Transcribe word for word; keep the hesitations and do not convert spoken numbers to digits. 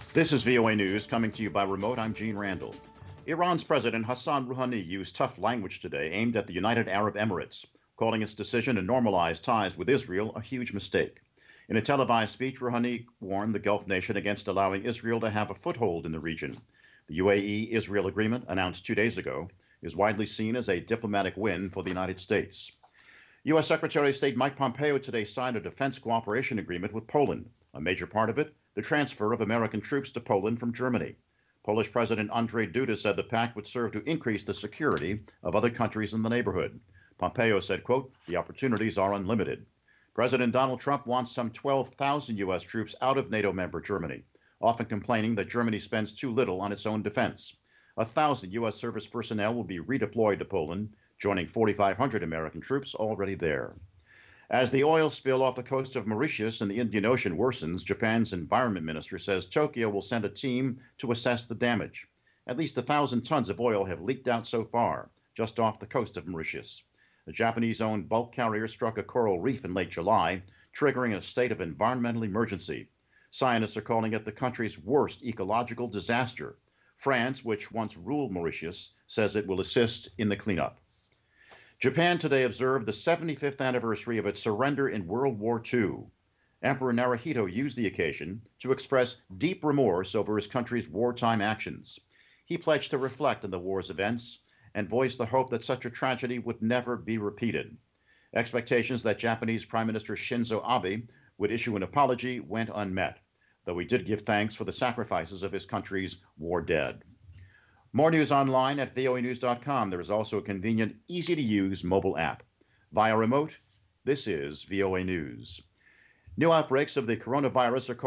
This is V O A News coming to you by remote. I'm Gene Randall. Iran's President Hassan Rouhani used tough language today aimed at the United Arab Emirates, calling its decision to normalize ties with Israel a huge mistake. In a televised speech, Rouhani warned the Gulf nation against allowing Israel to have a foothold in the region. The U A E-Israel agreement, announced two days ago, is widely seen as a diplomatic win for the United States. U S Secretary of State Mike Pompeo today signed a defense cooperation agreement with Poland. A major part of it, the transfer of American troops to Poland from Germany. Polish President Andrzej Duda said the pact would serve to increase the security of other countries in the neighborhood. Pompeo said, quote, "The opportunities are unlimited." President Donald Trump wants some twelve thousand U S troops out of NATO member Germany, often complaining that Germany spends too little on its own defense. A thousand U S service personnel will be redeployed to Poland, joining forty-five hundred American troops already there. As the oil spill off the coast of Mauritius in the Indian Ocean worsens, Japan's environment minister says Tokyo will send a team to assess the damage. At least a thousand tons of oil have leaked out so far, just off the coast of Mauritius. A Japanese-owned bulk carrier struck a coral reef in late July, triggering a state of environmental emergency. Scientists are calling it the country's worst ecological disaster. France, which once ruled Mauritius, says it will assist in the cleanup. Japan today observed the seventy-fifth anniversary of its surrender in World War Two. Emperor Naruhito used the occasion to express deep remorse over his country's wartime actions. He pledged to reflect on the war's events and voiced the hope that such a tragedy would never be repeated. Expectations that Japanese Prime Minister Shinzo Abe would issue an apology went unmet, though he did give thanks for the sacrifices of his country's war dead. More news online at V O A news dot com. There is also a convenient, easy-to-use mobile app. Via remote, this is V O A News. New outbreaks of the coronavirus are